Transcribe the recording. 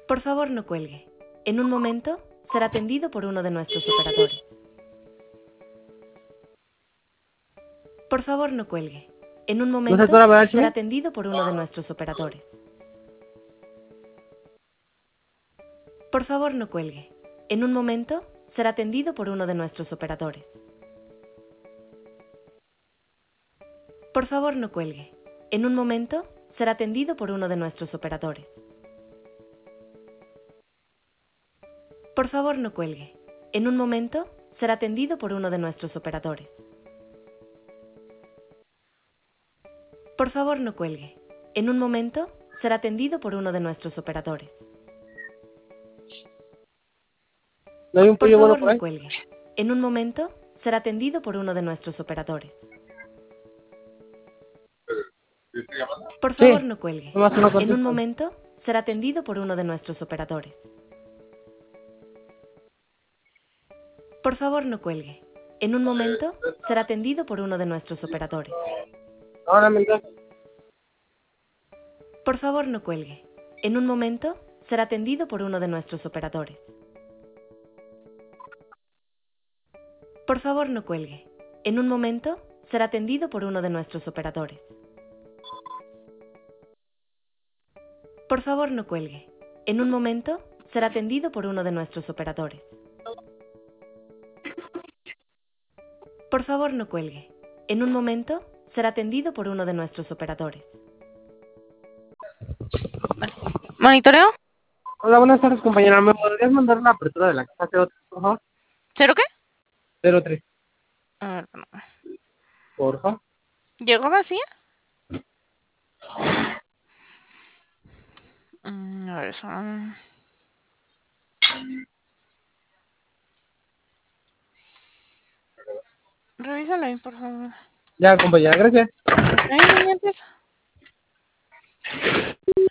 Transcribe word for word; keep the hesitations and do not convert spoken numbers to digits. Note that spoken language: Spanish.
Por favor, no cuelgue. En un momento, será atendido por uno de nuestros operadores. Por favor, no cuelgue. En un ¿No se momento, atora, verdad, será Chuy? atendido por uno de nuestros operadores. Por favor, no cuelgue. En un momento, será atendido por uno de nuestros operadores. Por favor, no cuelgue. En un momento, será atendido por uno de nuestros operadores. Por favor, no cuelgue. En un momento, será atendido por uno de nuestros operadores. Por favor, no cuelgue. En un momento, será atendido por uno de nuestros operadores. ¿No hay un Por pollo bueno favor, por no ahí? cuelgue. En un momento, será atendido por uno de nuestros operadores. Por favor, Sí. no cuelgue. Nomás que no En un contestan. momento, será atendido por uno de nuestros operadores. Por favor, no cuelgue. En un momento, será atendido por uno de nuestros operadores. Ahora me entonces. Por favor, no cuelgue. En un momento, será atendido por uno de nuestros operadores. Por favor, no cuelgue. En un momento, será atendido por uno de nuestros operadores. Por favor, no cuelgue. En un momento, será atendido por uno de nuestros operadores. Por favor, no cuelgue. En un momento, será atendido por uno de nuestros operadores. ¿Monitoreo? Hola, buenas tardes, compañera. ¿Me podrías mandar la apertura de la casa cero tres, por favor? ¿Cero qué? cero tres, A ver, no. por favor. ¿Llegó vacía? Mm, a ver, eso. Revísalo ahí, por favor. Ya, compañera, gracias. Ay, no mientes.